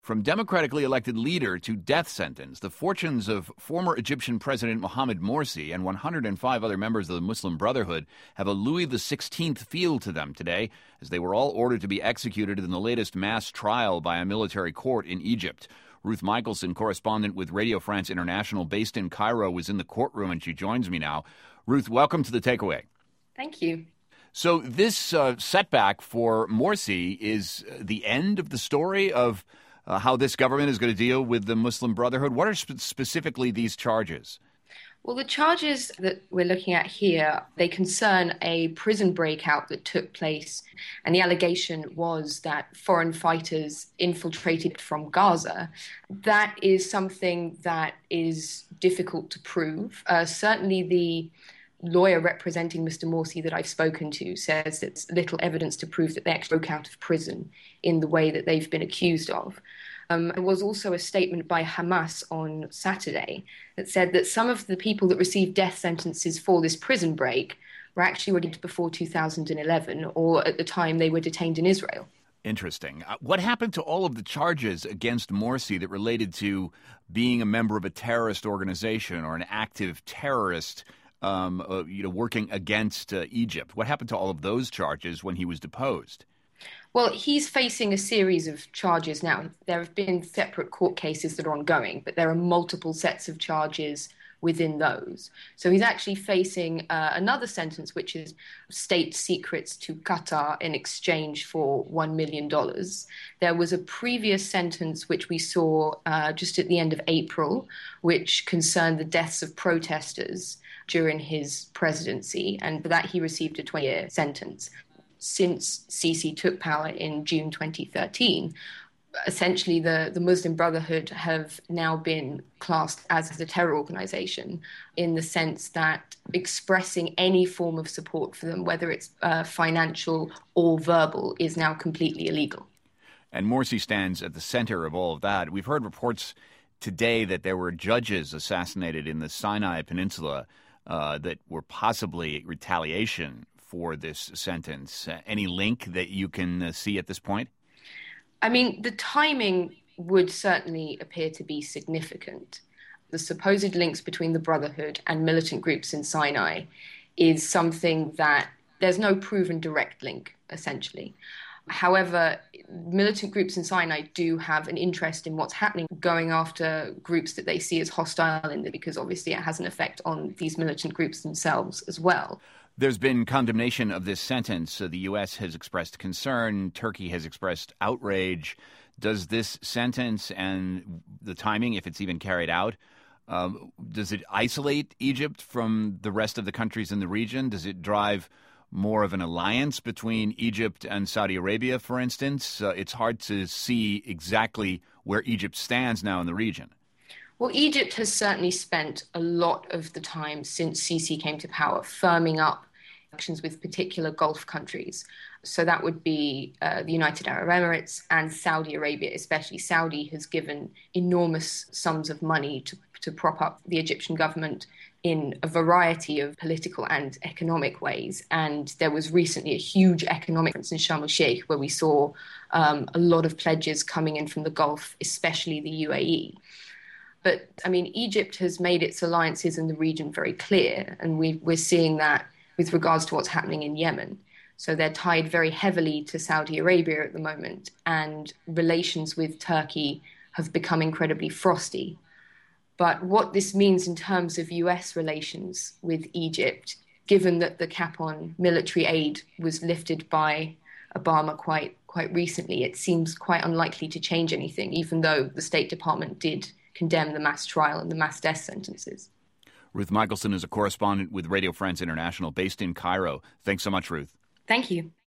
From democratically elected leader to death sentence, the fortunes of former Egyptian President Mohamed Morsi and 105 other members of the Muslim Brotherhood have a Louis XVI feel to them today, as they were all ordered to be executed in the latest mass trial by a military court in Egypt. Ruth Michelson, correspondent with Radio France International based in Cairo, was in the courtroom, and she joins me now. Ruth, welcome to The Takeaway. Thank you. So this setback for Morsi is the end of the story of how this government is going to deal with the Muslim Brotherhood. What are specifically these charges? Well, the charges that we're looking at here, they concern a prison breakout that took place. And the allegation was that foreign fighters infiltrated from Gaza. That is something that is difficult to prove. Certainly the lawyer representing Mr. Morsi that I've spoken to says there's little evidence to prove that they actually broke out of prison in the way that they've been accused of. There was also a statement by Hamas on Saturday that said that some of the people that received death sentences for this prison break were actually released before 2011 or at the time they were detained in Israel. Interesting. What happened to all of the charges against Morsi that related to being a member of a terrorist organization or an active terrorist working against Egypt? What happened to all of those charges when he was deposed? Well, he's facing a series of charges now. There have been separate court cases that are ongoing, but there are multiple sets of charges within those. So he's actually facing another sentence, which is state secrets to Qatar in exchange for $1 million. There was a previous sentence which we saw just at the end of April, which concerned the deaths of protesters during his presidency, and for that he received a 20-year sentence. Since Sisi took power in June 2013, essentially the Muslim Brotherhood have now been classed as a terror organization in the sense that expressing any form of support for them, whether it's financial or verbal, is now completely illegal. And Morsi stands at the center of all of that. We've heard reports today that there were judges assassinated in the Sinai Peninsula that were possibly retaliation for this sentence. Any link that you can see at this point? I mean, the timing would certainly appear to be significant. The supposed links between the Brotherhood and militant groups in Sinai is something that there's no proven direct link, essentially. However, militant groups in Sinai do have an interest in what's happening, going after groups that they see as hostile in there, because obviously it has an effect on these militant groups themselves as well. There's been condemnation of this sentence. The U.S. has expressed concern. Turkey has expressed outrage. Does this sentence and the timing, if it's even carried out, does it isolate Egypt from the rest of the countries in the region? Does it drive more of an alliance between Egypt and Saudi Arabia, for instance? It's hard to see exactly where Egypt stands now in the region. Well, Egypt has certainly spent a lot of the time since Sisi came to power firming up actions with particular Gulf countries. So that would be the United Arab Emirates and Saudi Arabia, especially. Saudi has given enormous sums of money to prop up the Egyptian government in a variety of political and economic ways. And there was recently a huge economic conference in Sharm el-Sheikh where we saw a lot of pledges coming in from the Gulf, especially the UAE. But, I mean, Egypt has made its alliances in the region very clear, and we're seeing that with regards to what's happening in Yemen. So they're tied very heavily to Saudi Arabia at the moment, and relations with Turkey have become incredibly frosty. But what this means in terms of US relations with Egypt, given that the cap on military aid was lifted by Obama quite recently, it seems quite unlikely to change anything, even though the State Department did condemn the mass trial and the mass death sentences. Ruth Michelson is a correspondent with Radio France International based in Cairo. Thanks so much, Ruth. Thank you.